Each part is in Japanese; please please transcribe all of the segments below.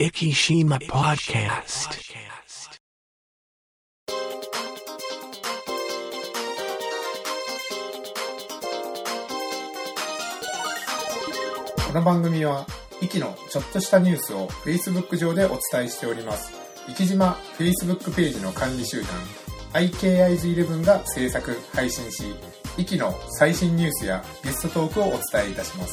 Ikishima Podcast. この番組は、イキのちょっとしたニュースを Facebook 上でお伝えしております。イキ島 Facebook ページの管理集団、IKIs11 が制作・配信し、イキの最新ニュースやゲストトークをお伝えいたします。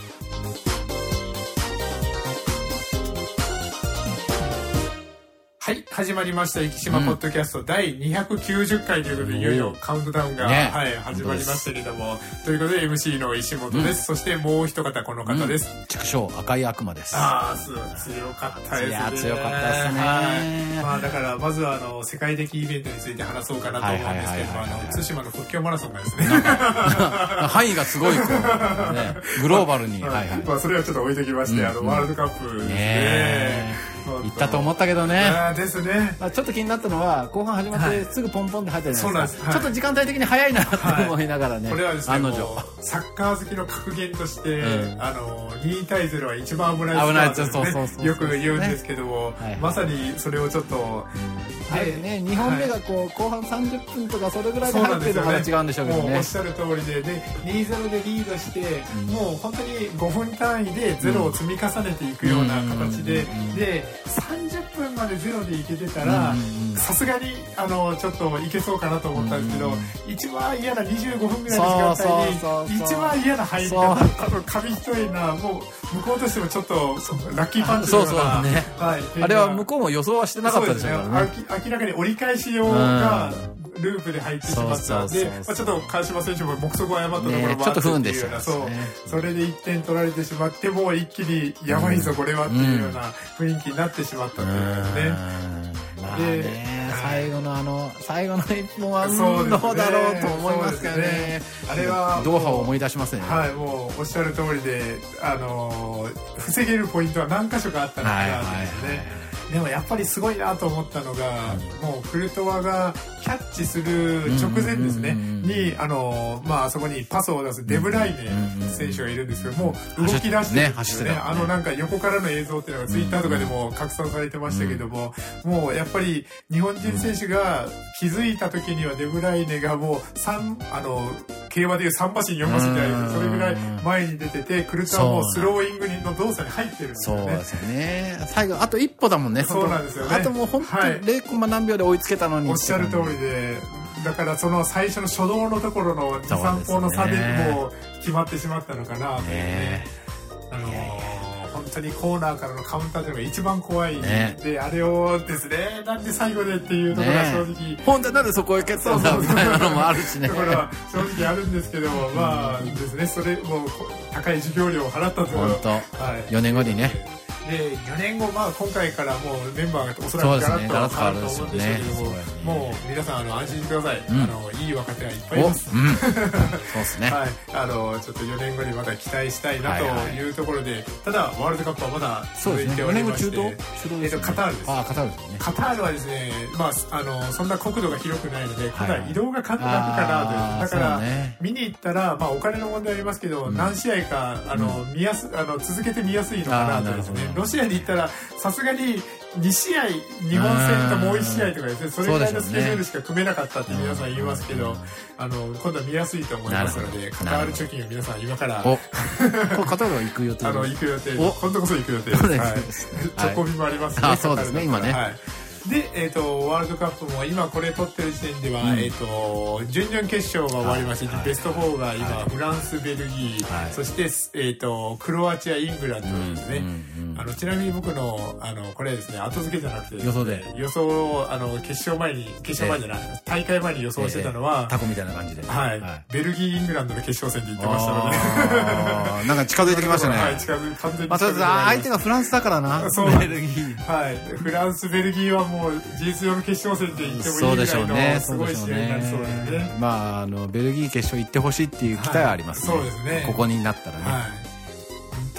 はい、始まりました。生島ポッドキャスト第290回ということで、いよいよカウントダウンが、はい、始まりましたけれども、ということで MC の石本です。そしてもう一方この方です。 畜生赤い悪魔です。 ああ、強かったですね。 いや、強かったですね。 はい。まあだからまずは世界的イベントについて話そうかなと思うんですけども、対馬の国境マラソンがですね。 範囲がすごいこう、ね、グローバルに。はいはい。 まあそれはちょっと置いときまして、ワールドカップですね。 行ったと思ったけどね。 ですね。 ちょっと気になったのは後半始まってすぐポンポンって入ったじゃないですか。 はい、 ちょっと時間帯的に早いなって思いながらね。 これはですね、サッカー好きの格言として、2対0は一番危ないスタートですね。よく言うんですけども、まさにそれをちょっと。 あれね、2本目がこう後半30分とかそれぐらいで入ってるのが違うんでしょうけどね。 もうおっしゃる通りで、2-0でリードして、もう本当に5分単位で0を積み重ねていくような形で、で、30分まで0でいけてたら、さすがにちょっといけそうかなと思ったんですけど、一番嫌な25分ぐらいの時間帯に、一番嫌な入り方、紙一重な、もう向こうとしてもちょっとラッキーパンチのような。 ね。あれは向こうも予想はしてなかったでしょうからね。 明らかに折り返し用がループで入ってしまったんで、ちょっと川島選手も目測を誤ったところもあって、 ちょっと不運でしたね。 それで1点取られてしまって、もう一気にやばいぞこれはっていうような雰囲気になってしまったというね。 まあね、最後の一本はどうだろうと思いますからね。あれはドーハを思い出しますね。 はい、もうおっしゃる通りで、防げるポイントは何箇所かあったのかなとですね。でもやっぱりすごいなと思ったのが、もうクルトワがキャッチする直前ですね、にあそこにパスを出すデブライネ選手がいるんですけど、もう動き出してるんですよね。なんか横からの映像っていうのがツイッターとかでも拡散されてましたけども、もうやっぱり日本人選手が気づいた時にはデブライネがもう競馬でいう3馬身4馬身じゃないですか、それぐらい前に出てて、クルトワはもうスローイングの動作に入ってるんですよね。 そうですよね。最後あと一歩だもんね。 そうなんですよね。 あともう本当に0コマ何秒で追いつけたのに。 おっしゃる通りで、だからその最初の初動のところの 2,3 歩の差でもう決まってしまったのかなというね。本当にコーナーからのカウンターというのが一番怖い、で、あれをですね、なんで最後でっていうところが正直、 本当になんでそこへ蹴ったんだみたいなのもあるしね。 ところは正直あるんですけども、まあですね、それも高い授業料を払ったという本当、4年後にね。 で4年後、今回からもうメンバーがおそらくガラッと変わると思うんですけども、もう皆さん安心してください。いい若手はいっぱいいます。 そうですね。 はい、ちょっと4年後にまた期待したいなというところで、ただワールドカップはまだ続いておりまして、カタールです。 カタールですね。 カタールはですね、そんな国土が広くないので、ただ移動が楽かなと。だから見に行ったら、お金の問題ありますけど、何試合か続けて見やすいのかなとですね。ロシアに行ったらさすがに2試合日本戦ともう1試合とかですね、それぐらいのスケジュールしか組めなかったって皆さん言いますけど、今度は見やすいと思いますので、カタール貯金を皆さん今からカタールは行く予定行く予定で、今度こそ行く予定です。直行便もありますね。 そうですね、今ね。 で、ワールドカップも今これ撮ってる時点では、準々決勝が終わりまして、ベスト4が今フランス、ベルギー、そしてクロアチア、イングランドですね。ちなみに僕のこれですね、後付けじゃなくて予想を決勝前じゃない大会前に予想してたのはタコみたいな感じで、 ベルギー、イングランドの決勝戦で言ってましたので、 なんか近づいてきましたね。 はい、完全に近づいてきました。 相手がフランスだからな。ベルギー。 はい、フランス、ベルギーはもう事実上の決勝戦で言ってもいいぐらいのすごい試合になりそうですね。 ベルギー決勝行ってほしいっていう期待はありますね。 そうですね。 ここになったらね。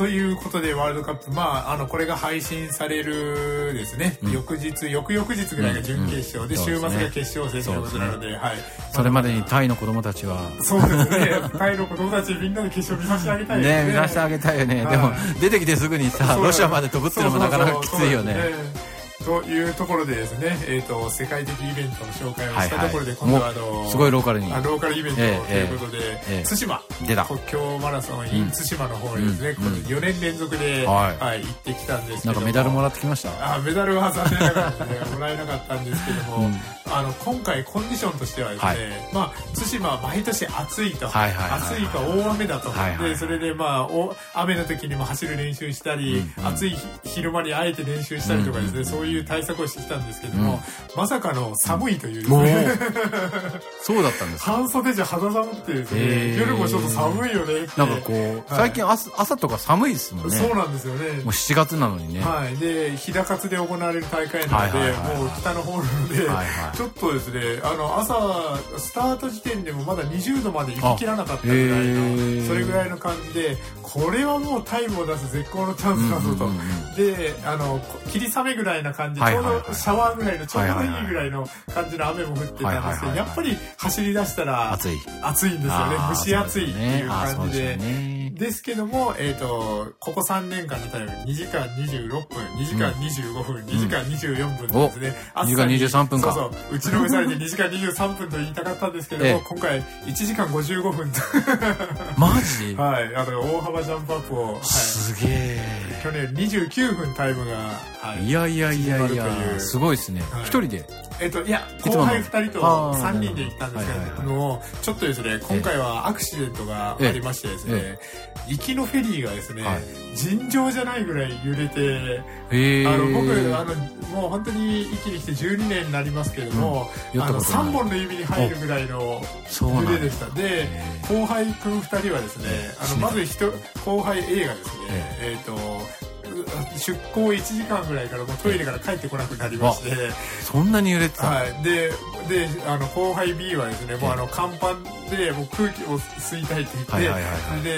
ということでワールドカップ、これが配信されるですね、翌々日ぐらいが準決勝で、週末が決勝戦ということなので、 それまでにタイの子供たちはそうですね、タイの子供たちみんなで決勝見させてあげたいですね。 見させてあげたいよね。でも出てきてすぐにさ、ロシアまで飛ぶっていうのもなかなかきついよね。 というところでですね、世界的イベントの紹介をしたところで、今度はすごいローカルにローカルイベントということで、対馬出た国境マラソン in 対馬の方にですね、4年連続で行ってきたんですけども、 なんかメダルもらってきました？ メダルは残念ながらもらえなかったんですけども、今回コンディションとしてはですね、対馬は毎年暑いと、暑いか大雨だと、でそれで雨の時にも走る練習したり、暑い昼間にあえて練習したりとかですね、そういう対策をしてきたんですけども、まさかの寒いというですね、 そうだったんですか。 半袖じゃ肌寒くてですね、夜もちょっと寒いよねって。 なんかこう最近朝とか寒いですもんね。 そうなんですよね。 もう7月なのにね。 で日高津で行われる大会なので、もう北の方なので、ちょっとですね、朝スタート時点でもまだ20度まで行ききらなかったぐらいの、それぐらいの感じで、これはもうタイムを出す絶好のチャンスだぞと。で霧雨ぐらいな感じ、ちょうどシャワーぐらいのちょうどいいぐらいの感じの雨も降ってたんですけど、やっぱり走り出したら暑いんですよね。蒸し暑いっていう感じで。ですけども、ここ3年間のタイム2時間26分、2時間25分、2時間24分ですね。 2時間23分か。 そう打ちのめされて2時間23分と言いたかったんですけども、今回1時間55分と。 マジ？ 大幅ジャンプアップを。 すげえ。 去年29分タイムが。 いや、すごいですね。一人で。 後輩2人と3人で行ったんですけど、ちょっとですね、今回はアクシデントがありましてですね、行きのフェリーがですね、尋常じゃないぐらい揺れて、僕もう本当に一気に来て12年になりますけども、3本の指に入るぐらいの揺れでした。で、後輩くん2人はですね、まず後輩 A がですね、出港1時間ぐらいからもうトイレから帰ってこなくなりまして、 そんなに揺れてた。 で後輩 B はですね、もう甲板でもう空気を吸いたいって言って、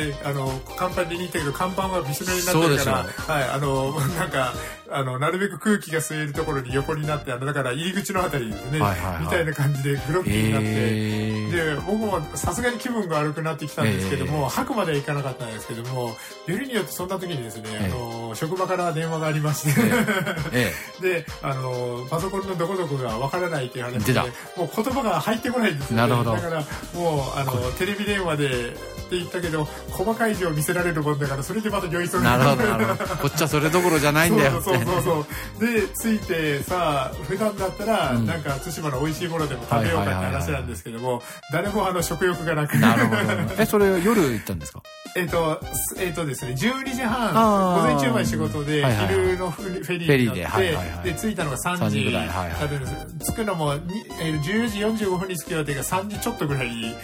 で甲板でに行ったけど甲板はびしょ濡れになってるから、なんかなるべく空気が吸えるところに横になって、だから入り口のあたりですね、みたいな感じでグロッキーになって、で僕もさすがに気分が悪くなってきたんですけども、吐くまではいかなかったんですけども、よりによってそんな時にですね、職場から電話がありましてでパソコンのどこどこがわからないっていう話で、もう言葉が入ってこないんですよね。だからもうテレビ電話でって言ったけど、細かい字を見せられるもんだから、それでまた酔いそうになる。なるほど。こっちはそれどころじゃないんだよって。 そうで着いてさ、普段だったらなんか対馬の美味しいものでも食べようかって話なんですけども、誰も食欲がなく。 なるほど。それ夜行ったんですか？ ですね、12時半、午前中まで仕事で、昼のフェリーに乗って、で着いたのが3時ぐらい。着くのも14時45分に着く予定が3時ちょっとぐらいに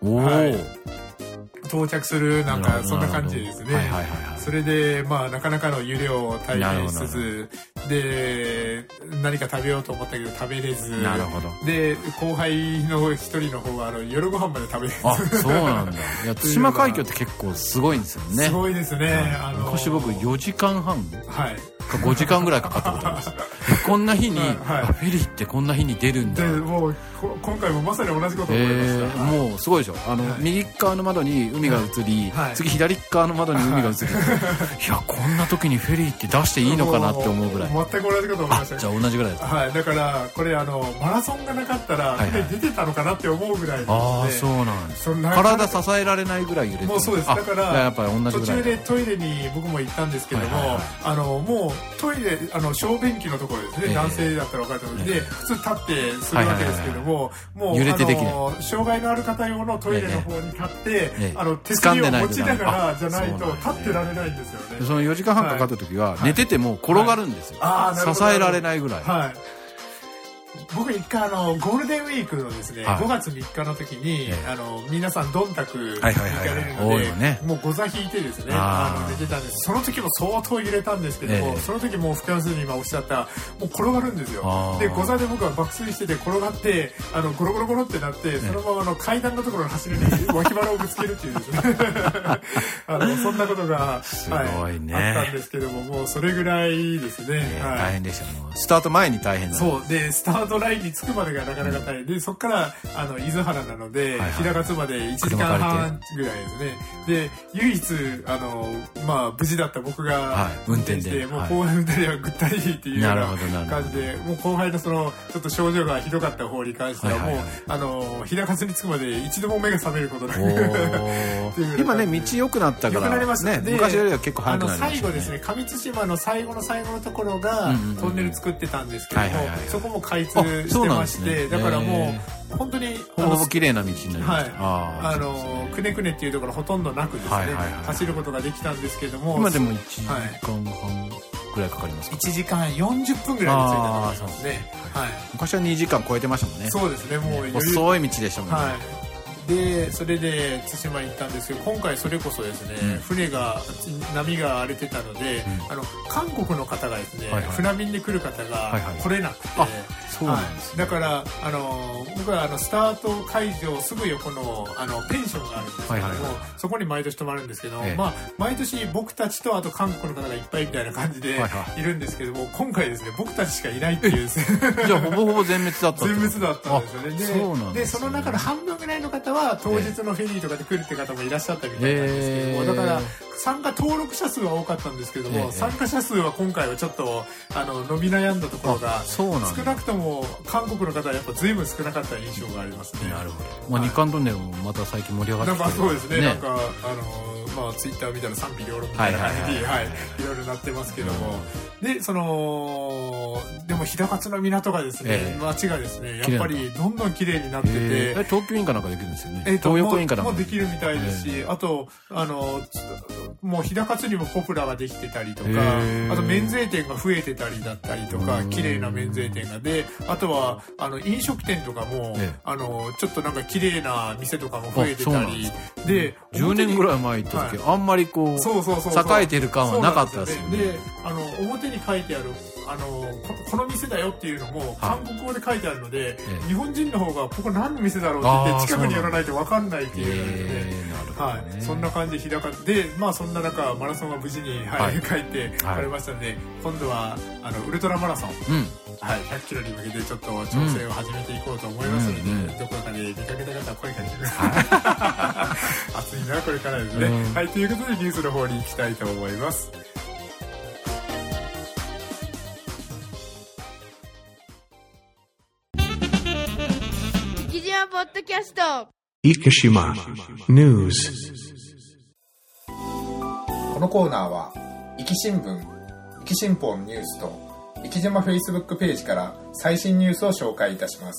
到着する、なんかそんな感じですね。それでなかなかの揺れを体験しつつで、何か食べようと思ったけど食べれず、で後輩の一人の方は夜ご飯まで食べれず。 そうなんだ。いや、対馬海峡って結構すごいんですよね。 すごいですね。 昔僕4時間半5時間ぐらいかかったことあります。こんな日に、フェリーってこんな日に出るんだ。 もう今回もまさに同じこと思いました。 もうすごいでしょ。右側の窓に海が映り、次左側の窓に海が映る。いや、こんな時にフェリーって出していいのかなって思うぐらい。 全く同じこと思いました。 じゃあ同じぐらいだった。 だからこれマラソンがなかったら出てたのかなって思うぐらい。 そうなんです。体支えられないぐらい揺れてる。 もうそうです。だからやっぱり同じぐらい。 途中でトイレに僕も行ったんですけども、もうトイレ小便器のところですね、男性だったら分かると思うんで、普通立ってするわけですけども、もう揺れてできない。 障害のある方用のトイレの方に立って手すりを持ちながらじゃないと立ってられないんですよね。 その4時間半かかった時は寝てても転がるんですよ。支えられないぐらい。 僕一回ゴールデンウィークのですね、5月3日の時に、皆さんどんたく行かれるので、もうご座引いてですね、寝てたんです。その時も相当揺れたんですけども、その時もう福山先生に今おっしゃった、もう転がるんですよ。で、ご座で僕は爆睡してて転がって、ゴロゴロゴロってなって、そのまま階段のところの走りに脇腹をぶつけるっていうですね、そんなことが、 すごいね、 あったんですけども、もうそれぐらいですね。 大変でした。スタート前に大変だ。 そう。で、スタートラインに着くまでがなかなか大変で、そこから、伊豆原なので、平勝まで1時間半ぐらいですね。で、唯一、無事だった僕が、 運転で、 もう後輩の2人はぐったりっていうような感じで、もう後輩のちょっと症状がひどかった方に関しては、もう、平勝に着くまで一度も目が覚めることなく。 今ね、道良くなったから。 良くなりましたね。 昔よりは結構早くなりました。 最後ですね、上津島の最後のところが、トンネル作ってたんですけども、そこも開通してまして、だからもう本当に綺麗な道になりました。 くねくねっていうところほとんどなくですね、走ることができたんですけども、 今でも1時間半ぐらいかかりますか。 1時間40分ぐらいで着いたと思いますね。 昔は2時間超えてましたもんね。 そうですね、もう細い道でしたもんね。 でそれで対馬に行ったんですけど、今回それこそですね、船が波が荒れてたので、韓国の方がですね、船便で来る方が来れなくて、だから僕はスタート会場すぐ横のペンションがあるんですけども、そこに毎年泊まるんですけど、毎年僕たちとあと韓国の方がいっぱいみたいな感じでいるんですけども、今回ですね僕たちしかいないっていうですねじゃあほぼほぼ全滅だった全滅だったんですよね。でその中の半分ぐらいの方は当日のフェリーとかで来るって方もいらっしゃったみたいなんですけども、だから参加登録者数は多かったんですけども、参加者数は今回はちょっと伸び悩んだところが、少なくとも韓国の方はやっぱ随分少なかった印象がありますね。 なるほど。日韓トンネルもまた最近盛り上がってきてる。 そうですね。なんかツイッター見たら賛否両論みたいな感じでいろいろなってますけども、ででも平勝の港がですね、街がですねやっぱりどんどん綺麗になってて、 東京インカなんかできるんですよね。東横インカなんかもできるみたいですし、あともう平勝にもポプラができてたりとか、あと免税店が増えてたりだったりとか、綺麗な免税店がで、あとは飲食店とかもちょっとなんか綺麗な店とかも増えてたりで、 10年ぐらい前行った時あんまりこう栄えてる感はなかったですよね。 で表に書いてあるこの店だよっていうのも韓国語で書いてあるので、日本人の方がここ何の店だろうって言って近くに寄らないと分かんないっていうので、そんな感じで平勝で、そんな中マラソンは無事に帰ってこれましたので、今度はウルトラマラソン、100キロに向けてちょっと調整を始めていこうと思いますので、どこかで見かけた方は声かけてください。暑いなこれからですね。ということでニュースの方に行きたいと思います。 ポッドキャスト生島ニュース。 このコーナーは生き新聞、生き新報ニュースと生き島フェイスブックページから最新ニュースを紹介いたします。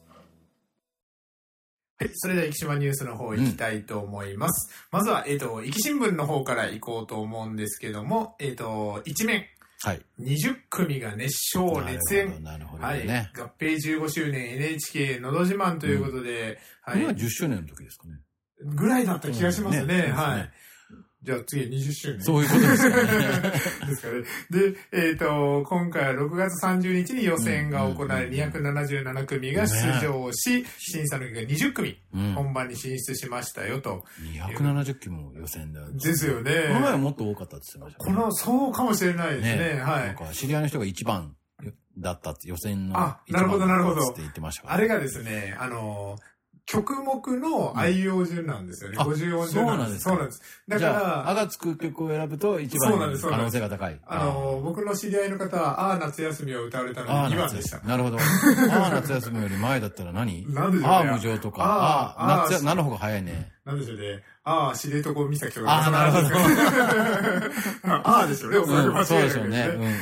それでは生島ニュースの方行きたいと思います。まずは生き新聞の方から行こうと思うんですけども、一面20組が熱唱熱演、合併15周年 NHK のど自慢ということで、 これは10周年の時ですかねぐらいだった気がしますね。じゃあ次は20周年。 そういうことですかね。 ですかね。で、今回は6月30日に予選が行われ、277組が出場し、審査の結果20組、本番に進出しましたよと。 270組も予選だ。 ですよね。 この前はもっと多かったって言ってましたね。 そうかもしれないですね。 なんか知り合いの人が1番だったって、予選の1番なるほどなるほどって言ってましたから。 あれがですね、曲目の愛用順なんですよね。50音順なんです。そうなんです。だから、 あがつく曲を選ぶと一番可能性が高い。 僕の知り合いの方は、夏休みを歌われたので2番でした。 なるほど。夏休みより前だったら何？ なんでしょうね。 無情とか。何の方が早いね。 なんでしょうね。知床岬とか。なるほど。 でしょうね。 そうでしょうね。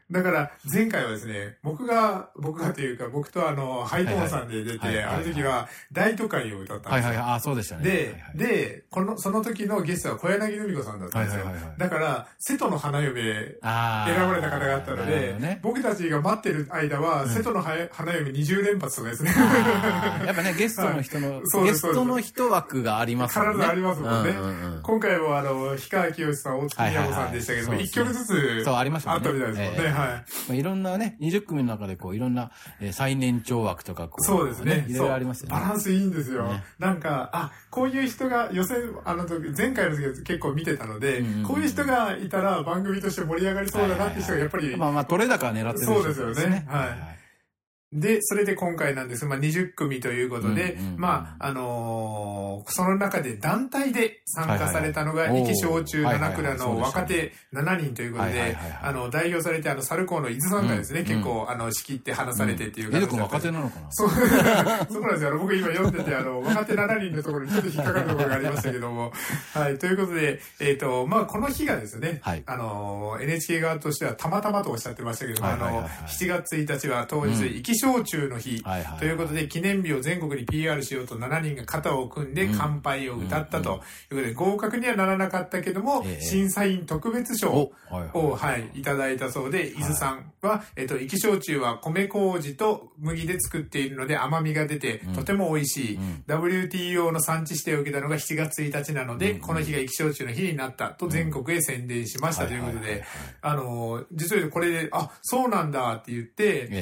だから前回はですね、僕がというか、僕とハイトーンさんで出て、あの時は大都会を歌ったんですよ。 あ、そうでしたね。 で、その時のゲストは小柳ルミ子さんだったんですよ。だから、瀬戸の花嫁選ばれた方があったので、僕たちが待ってる間は、瀬戸の花嫁20連発とかですね。 やっぱね、ゲストの人枠がありますもんね。 体ありますもんね。今回も氷川きよしさん、大月みやこさんでしたけども、1曲ずつあったみたいですもんね。はい。 いろんなね、20組の中でいろんな最年長枠とかそうですね。 いろいろありますよね。 バランスいいんですよ。なんか、こういう人が予選、前回の時は結構見てたので、こういう人がいたら番組として盛り上がりそうだなって人がやっぱり。 取れ高狙ってる。 そうですよね。はい。で、それで今回なんです。20組ということで、その中で団体で参加されたのが、意気消中七倉の若手7人ということで、代表されて、猿高の伊豆さんがですね、結構、仕切って話されてっていう感じで。若手なのかなそうなんですよ。僕今読んでて、若手7人のところにちょっと引っかかるところがありましたけども、はい、ということで、この日がですね、NHK 側としてはたまたまとおっしゃってましたけども、7月1日は当日、意気小中の日ということで、記念日を全国に PR しようと7人が肩を組んで乾杯を歌ったということで、合格にはならなかったけども、審査員特別賞をいただいたそうで、伊豆さんは、意気焼酎は米麹と麦で作っているので甘みが出てとても美味しい。WTO の産地指定を受けたのが7月1日なので、この日が意気焼酎の日になったと全国へ宣伝しましたということで、実はこれで、そうなんだって言って、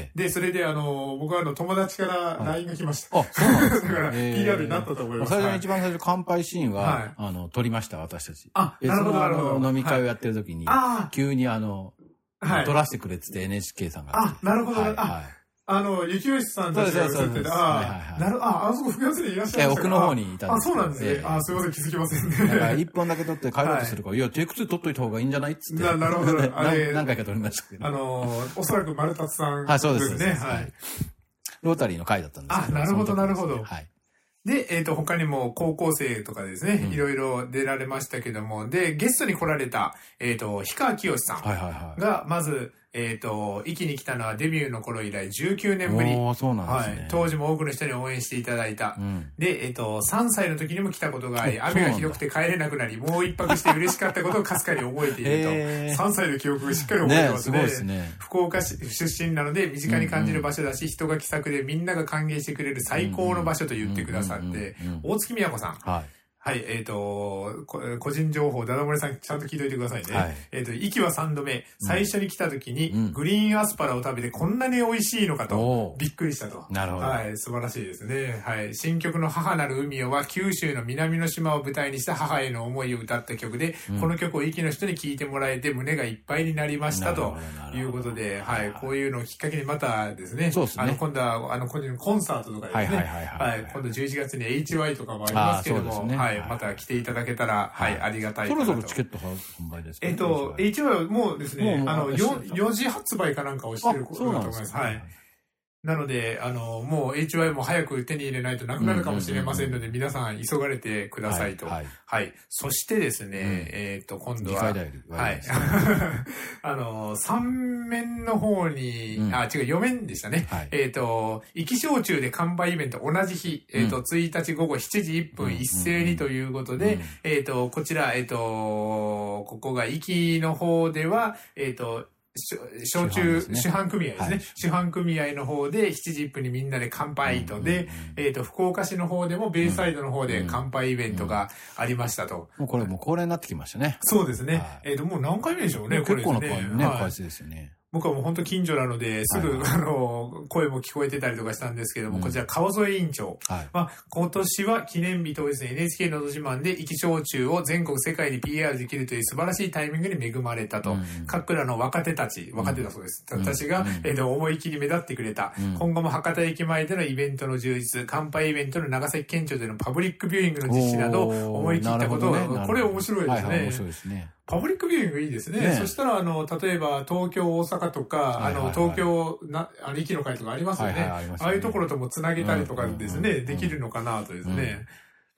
で、それで僕は友達から LINE が来ました。そうなんですね。だから PR になったと思います。 最初に一番最初乾杯シーンは、撮りました、私たち。 なるほど。 飲み会をやってる時に、急に撮らせてくれって言って NHK さんが。 なるほど。雪吉さんたちが映ってて、あそこ複雑にいらっしゃいました奥の方にいたんです。 そうなんですね。すいません、気づきませんね。 だから1本だけ撮って帰ろうとするから、いや、テイク2撮っといた方がいいんじゃないっつって。 なるほど。 何回か撮りましたけど。 おそらく丸達さんですね。はい。 ロータリーの会だったんですけど。 なるほど、なるほど。はい。で、他にも高校生とかですね、いろいろ出られましたけども、で、ゲストに来られた、氷川きよしさんが、まず、壱岐に来たのはデビューの頃以来19年ぶり。 そうなんですね。 はい。当時も多くの人に応援していただいた。で、3歳の時にも来たことがあり、雨がひどくて帰れなくなり、もう一泊して嬉しかったことをかすかに覚えていると。3歳の記憶をしっかり覚えてますね。すごいですね。福岡市出身なので、身近に感じる場所だし、人が気さくでみんなが歓迎してくれる最高の場所と言ってくださって、大月みやこさん。はい、個人情報、ダダ漏れさんちゃんと聞いといてくださいね。はい、息は3度目、最初に来た時に、グリーンアスパラを食べてこんなに美味しいのかと、びっくりしたと。 なるほど。 はい、素晴らしいですね。はい、新曲の母なる海よは、九州の南の島を舞台にした母への思いを歌った曲で、この曲を息の人に聴いてもらえて胸がいっぱいになりましたということで、はい、こういうのをきっかけにまたですね、今度は、個人のコンサートとかですね、はい、今度11月に HY とかもありますけども、はい、また来ていただけたら、はい、ありがたいかなと。 そろそろチケット販売ですか ？HY はもうですね、4時発売かなんかをしてることだと思います。はい。なので、もう HY も早く手に入れないとなくなるかもしれませんので、皆さん急がれてくださいと。はい。そしてですね、今度は、はい。3面の方に、4面でしたね。壱岐焼酎で完売イベント同じ日、1日午後7時1分一斉にということで、こちら、ここが壱岐の方では、焼酎、主販組合ですね。主販組合の方で7時1分にみんなで乾杯とで、福岡市の方でもベイサイドの方で乾杯イベントがありましたと。 もうこれもう恒例になってきましたね。 そうですね。もう何回目でしょうね、これ。 結構な回数ですよね。 僕はもう本当近所なので、すぐ、声も聞こえてたりとかしたんですけども、こちら川添委員長。今年は記念日とですね、NHK のど自慢で壱岐焼酎を全国世界に PR できるという素晴らしいタイミングに恵まれたと。各らの若手だそうです。たちが、思い切り目立ってくれた。今後も博多駅前でのイベントの充実、乾杯イベントの長崎県庁でのパブリックビューイングの実施など、思い切ったことを、これ面白いですね。面白いですね。パブリックビューイングいいですね。そしたら、例えば、東京、大阪とか、東京、駅の会とかありますよね。ああいうところともつなげたりとかですね、できるのかなとですね。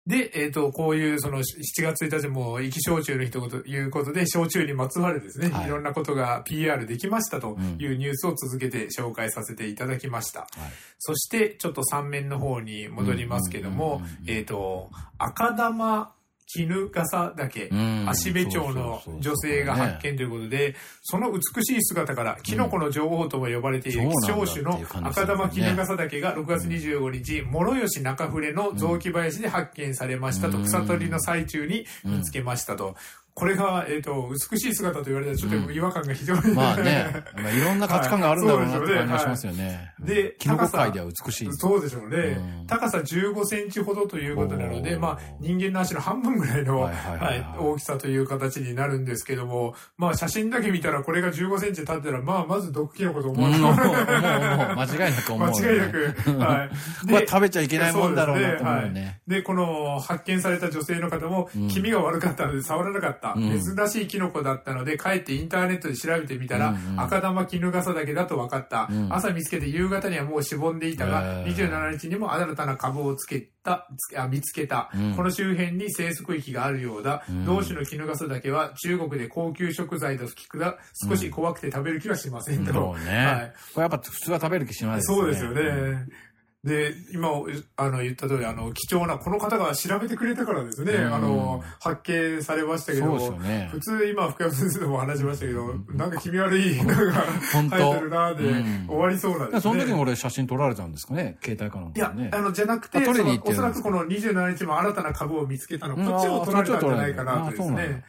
で、こういうその7月1日も生き焼酎の日ということで、焼酎にまつわるですね、いろんなことが PR できましたというニュースを続けて紹介させていただきました。そして、ちょっと3面の方に戻りますけども、赤玉衣笠岳、芦部町の女性が発見ということで、その美しい姿からキノコの女王とも呼ばれている希少種の赤玉衣笠岳が6月25日、諸吉中触れの雑木林で発見されましたと、草取りの最中に見つけましたと。これが、美しい姿と言われたらちょっと違和感が非常に、 まあね、いろんな価値観があるんだろうなって感じがしますよね。 で、 キノコ界では美しい。 そうでしょうね。高さ15センチほどということなので、まあ、人間の足の半分ぐらいの、大きさという形になるんですけども、まあ、写真だけ見たらこれが15センチ立ってたら、まあ、まず毒キノコと思わない。 もう、間違いなく思う。 間違いなく。はい。 で、食べちゃいけないもんだろうなと思うよね。 で、この発見された女性の方も、気味が悪かったので触らなかった。珍しいキノコだったので、帰ってインターネットで調べてみたら、赤玉衣笠岳だと分かった。朝見つけて夕方にはもうしぼんでいたが、27日にも新たな株を見つけた。この周辺に生息域があるようだ。同種の衣笠岳は中国で高級食材と聞くが、少し怖くて食べる気はしませんと。 そうね。これやっぱ普通は食べる気しないですね。 そうですよね。で、今、言った通り、貴重な、この方が調べてくれたからですね、発見されましたけど、普通今、福山先生でも話しましたけど、なんか気味悪いのが入ってるなーで、終わりそうなんですね。 その時に俺写真撮られたんですかね、携帯かなんかね。 いや、じゃなくて、おそらくこの27日も新たな株を見つけたの、こっちを撮られたんじゃないかなとですね。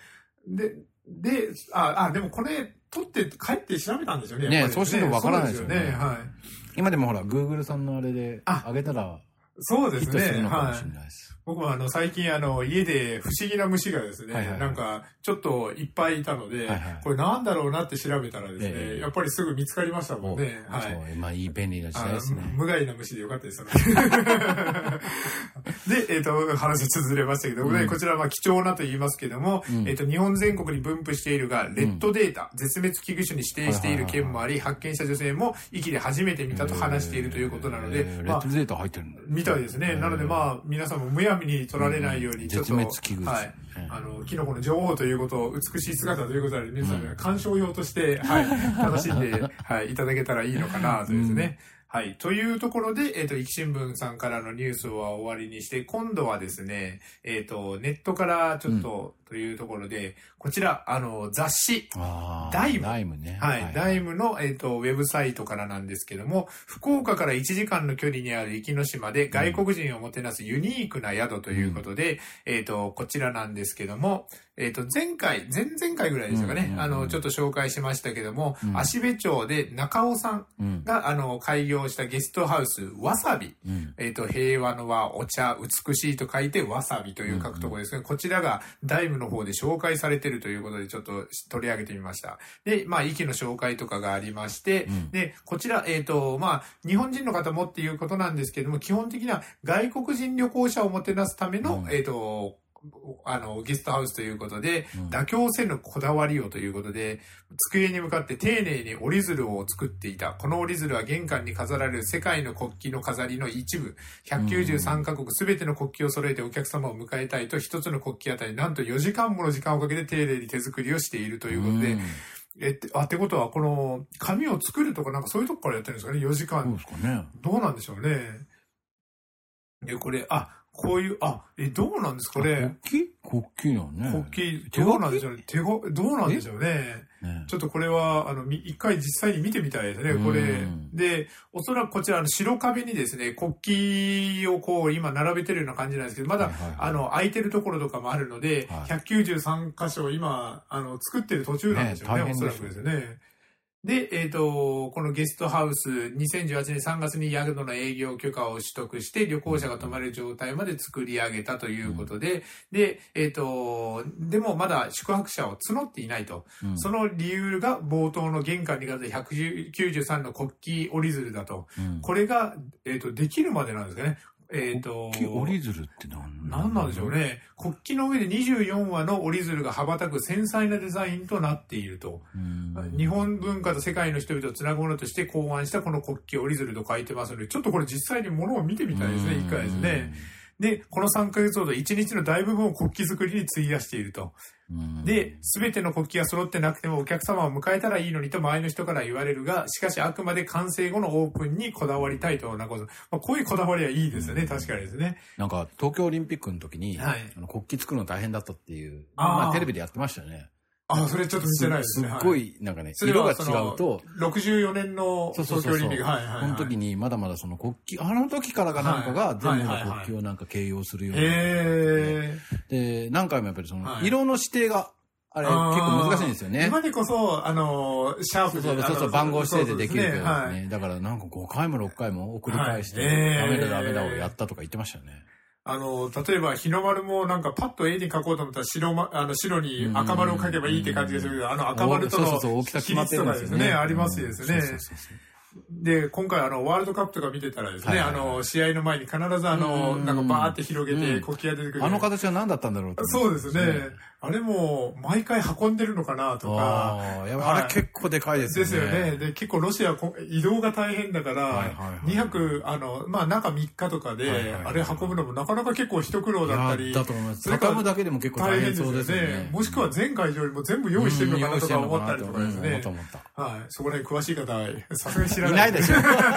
でもこれ、撮って帰って調べたんですよね。 ね、そうしてもわからないですよね。 はい。 今でもほら、Google さんのあれで上げたら、 そうですね。 ヒットするのかもしれないです。 僕は最近家で不思議な虫がですね、なんかちょっといっぱいいたので、これなんだろうなって調べたらですね、やっぱりすぐ見つかりましたもんね。 はい。まあいい便利な時代ですね。 無害な虫でよかったですよね。で、話続れましたけど、こちらは貴重なと言いますけども、日本全国に分布しているが、レッドデータ、絶滅危惧種に指定している県もあり、発見した女性も壱岐で初めて見たと話しているということなので、 レッドデータ入ってるんだ。 みたいですね。なのでまあ、皆さんもむやみに取られないように、ちょっと、 絶滅危惧種。 はい。キノコの女王ということを、美しい姿ということで、皆さんが鑑賞用として、はい、楽しんで、はい、いただけたらいいのかなとですね。はい。というところで、壱岐新聞さんからのニュースは終わりにして、今度はですね、ネットからちょっと、というところで、こちら、雑誌、ダイム。 ダイムね。 はい。ダイムの、ウェブサイトからなんですけども、福岡から1時間の距離にある壱岐の島で外国人をもてなすユニークな宿ということで、こちらなんですけども、前々回ぐらいでしたかね、ちょっと紹介しましたけども、芦部町で中尾さんが、開業したゲストハウス、わさび。平和の和、お茶、美しいと書いてわさびという書くところですね。こちらがダイムの方で紹介されているということでちょっと取り上げてみました。で、まあ、壱岐の紹介とかがありまして、で、こちら、まあ、日本人の方もっていうことなんですけども、基本的な外国人旅行者をもてなすための、ゲストハウスということで、妥協せぬこだわりをということで、机に向かって丁寧に折り鶴を作っていた。この折り鶴は玄関に飾られる世界の国旗の飾りの一部。193カ国すべての国旗を揃えてお客様を迎えたいと、一つの国旗あたりなんと4時間もの時間をかけて丁寧に手作りをしているということで、ってことは、この紙を作るとかなんかそういうとこからやってるんですかね、4時間。 そうですかね。 どうなんでしょうね。これ、こういう、どうなんですかね。 国旗なのね。 国旗、どうなんでしょうね。どうなんでしょうね。ちょっとこれは、一回実際に見てみたいですね、これ。で、おそらくこちら、白壁にですね、国旗をこう、今並べてるような感じなんですけど、まだ、空いてるところとかもあるので、193箇所今、作ってる途中なんでしょうね、おそらくですね。で、このゲストハウス、2018年3月に宿の営業許可を取得して、旅行者が泊まれる状態まで作り上げたということで、で、でもまだ宿泊者を募っていないと。その理由が冒頭の玄関に飾る193の国旗折り鶴だと。これが、できるまでなんですかね。 国旗折り鶴って何なんでしょうね。国旗の上で24羽の折り鶴が羽ばたく繊細なデザインとなっていると。日本文化と世界の人々をつなぐものとして考案したこの国旗折り鶴と書いてますので、ちょっとこれ実際に物を見てみたいですね、一回ですね。 で、この3ヶ月ほど1日の大部分を国旗作りに費やしていると。で、すべての国旗が揃ってなくてもお客様を迎えたらいいのにと周りの人から言われるが、しかしあくまで完成後のオープンにこだわりたいとなこと。こういうこだわりはいいですよね、確かにですね。 なんか東京オリンピックの時に、国旗作るの大変だったっていう、テレビでやってましたよね。 それちょっと見てないですね。 すっごい、なんかね、色が違うと。 64年の東京オリンピック。 この時にまだまだその国旗、あの時からかなんかが全部の国旗をなんか形容するようになって。で、何回もやっぱりその、色の指定が、あれ結構難しいんですよね。 今でこそ、シャープで。 そう、番号指定でできるけどですね。だからなんか5回も6回も繰り返して、ダメだをやったとか言ってましたよね。 例えば、日の丸もなんかパッと絵に描こうと思ったら白に赤丸を描けばいいって感じがするけど、赤丸との大きさ決まってるんですよね。 ありますですね。で、今回ワールドカップとか見てたらですね、試合の前に必ずなんかバーって広げて国旗が出てくる。 あの形は何だったんだろうと。 そうですね。あれも毎回運んでるのかなとか。 あれ結構でかいですよね。 ですよね。で、結構ロシア移動が大変だから、2泊、中3日とかで、あれ運ぶのもなかなか結構一苦労だったり。 だと思います。畳むだけでも結構大変そうですね。 もしくは全会場にも全部用意してるのかなとか思ったりとかですね。はい。そこら辺詳しい方、さすがに知らない。 いないでしょ。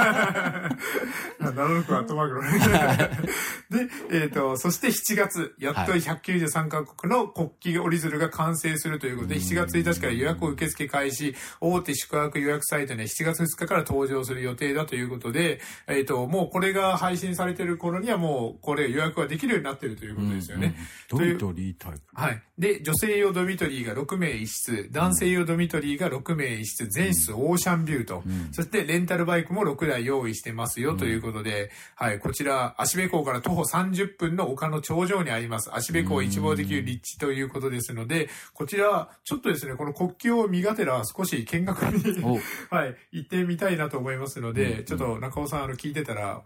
で、そして7月、やっと193カ国の国旗折り鶴が完成するということで、7月1日から予約を受付開始、大手宿泊予約サイトに7月2日から登場する予定だということで、もうこれが配信されている頃にはもうこれ予約ができるようになっているということですよね。 ドミトリータイプ。 はい。で、女性用ドミトリーが6名1室、男性用ドミトリーが6名1室、全室オーシャンビューと、そしてレンタルバイクも6台用意してますよということで、はい、こちら、芦部港から徒歩30分の丘の頂上にあります。芦部港を一望できる立地ということですので、こちら、ちょっとですね、この国旗を見がてら少し見学に、はい、行ってみたいなと思いますので、ちょっと中尾さん、聞いてたら、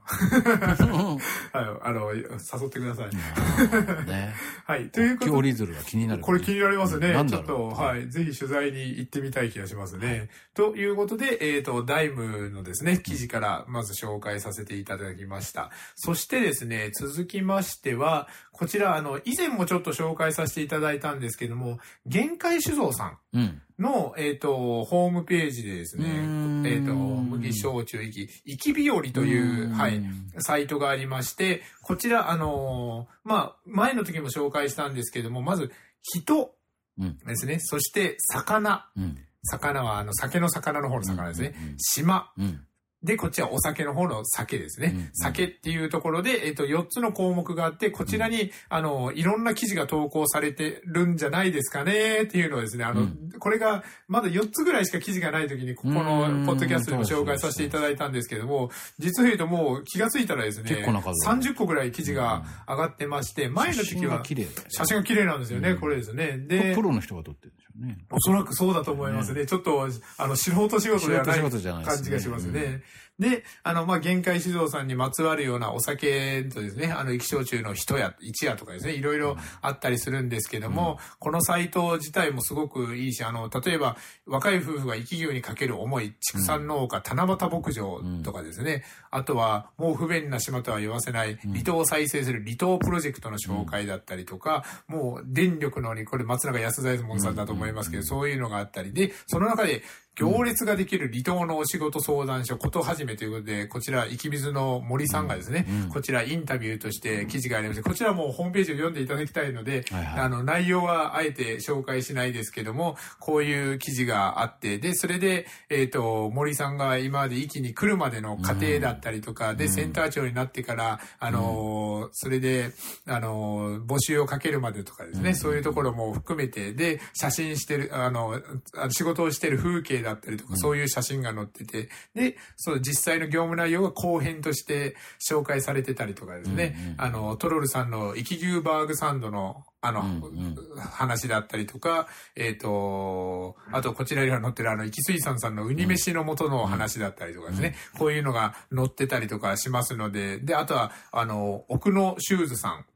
はい、誘ってください。はい、ということで。 折り鶴が気になる。 これ気になりますね。ちょっと、はい、ぜひ取材に行ってみたい気がしますね。ということで、ダイムのですね、記事からまず紹介させていただきました。そしてですね、続きましては、こちら、以前もちょっと紹介させていただいたんですけども、限界酒造さんの、ホームページでですね、麦焼酎生き日和という、はい、サイトがありまして、こちら、前の時も紹介したんですけども、まず、人ですね、そして魚。魚は、酒の魚の方の魚ですね。島。で、こっちはお酒の方の酒ですね。酒っていうところで、4つの項目があって、こちらに、いろんな記事が投稿されてるんじゃないですかねっていうのをですね、これが、まだ4つぐらいしか記事がない時に、ここのポッドキャストでも紹介させていただいたんですけども、実を言うともう気がついたらですね、30個ぐらい記事が上がってまして、前の時は、写真が綺麗なんですよね、これですね。で、 プロの人が撮ってるんでしょうね。 おそらくそうだと思いますね。ちょっと、素人仕事ではない感じがしますね。で、限界酒造さんにまつわるようなお酒とですね、生き焼酎の一夜とかですね、いろいろあったりするんですけども、このサイト自体もすごくいいし、例えば、若い夫婦が生き牛にかける思い、畜産農家、七夕牧場とかですね、あとは、もう不便な島とは言わせない、離島を再生する離島プロジェクトの紹介だったりとか、もう電力のこれ松永安左衛門さんだと思いますけど、そういうのがあったりで、その中で、行列ができる離島のお仕事相談所ことはじめということで、こちら、生き水の森さんがですね、こちらインタビューとして記事がありまして、こちらもホームページを読んでいただきたいので、内容はあえて紹介しないですけども、こういう記事があって、で、それで、森さんが今まで壱岐に来るまでの過程だったりとか、で、センター長になってから、それで、募集をかけるまでとかですね、そういうところも含めて、で、写真してる、仕事をしてる風景だったりとか、そういう写真が載ってて、で、実際の業務内容が後編として紹介されてたりとかですね、トロルさんの生き牛バーグサンドの話だったりとか、あとこちらには載ってる生き水産さんのウニ飯の元の話だったりとかですね、こういうのが載ってたりとかしますので、で、あとは、奥野シューズさん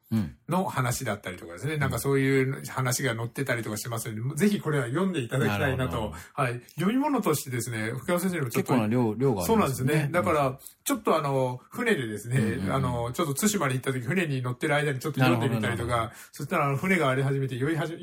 の話だったりとかですね、なんかそういう話が載ってたりとかしますので、ぜひこれは読んでいただきたいなと。はい。読み物としてですね、福山先生にもちょっと。 結構な量がありますね。 そうなんですね。だから、ちょっと船でですね、ちょっと対馬に行った時、船に乗ってる間にちょっと読んでみたりとか、そしたら船が荒れ始めて酔いかけて。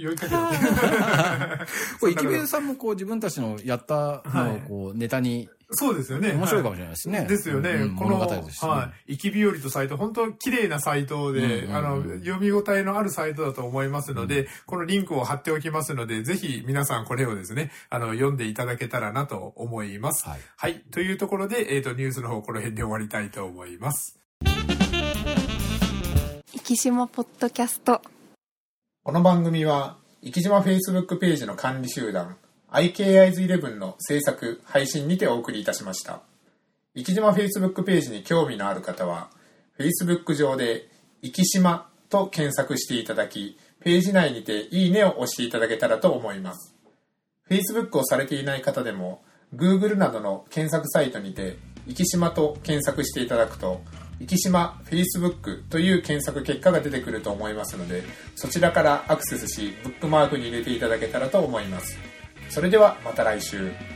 これ、池部さんもこう自分たちのやったのをこうネタに、 そうですよね。 面白いかもしれないですね。 ですよね。この、生き日和とサイト、本当綺麗なサイトで、読み応えのあるサイトだと思いますので、このリンクを貼っておきますので、ぜひ皆さんこれをですね、読んでいただけたらなと思います。はい。というところで、ニュースの方、この辺で終わりたいと思います。 生き島ポッドキャスト。 この番組は、生き島 Facebook ページの管理集団、IKIs11 の制作・配信にてお送りいたしました。生き島 Facebook ページに興味のある方は、Facebook 上で、生き島と検索していただき、ページ内にていいねを押していただけたらと思います。Facebook をされていない方でも、Google などの検索サイトにて、生き島と検索していただくと、生き島 Facebook という検索結果が出てくると思いますので、そちらからアクセスし、ブックマークに入れていただけたらと思います。それではまた来週。